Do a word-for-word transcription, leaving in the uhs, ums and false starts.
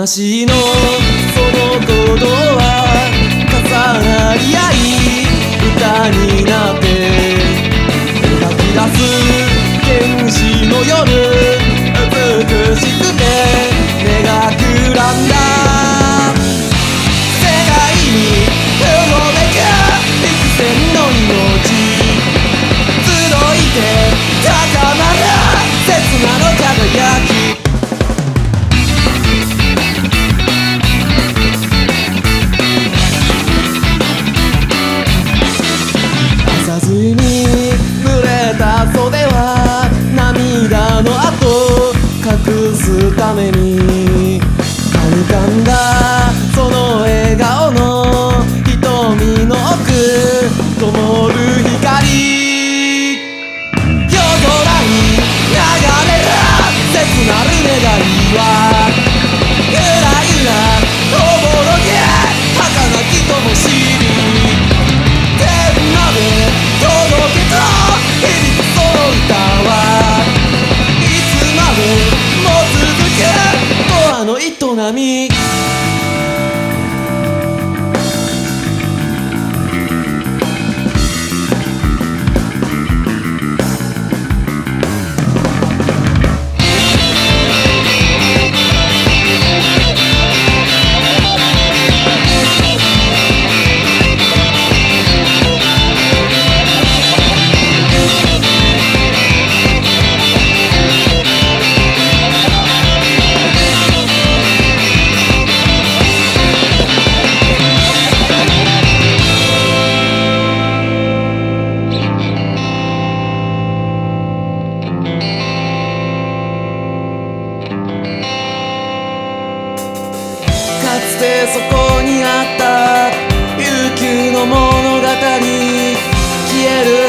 私のその鼓動は重なり合い歌になって描き出す原始の夜美しくて目がくらんだ世界にうごめく幾千の命集いて高まる刹那の輝き朝露に濡れた袖は涙の跡隠すためにはにかんだその笑顔の瞳の奥灯る光夜空に流れる切なる願いはゆらゆらとぼろげ儚き灯天まで届けた響くその歌はいつまでも続くドアの営みかつてそこにあった悠久の物語消える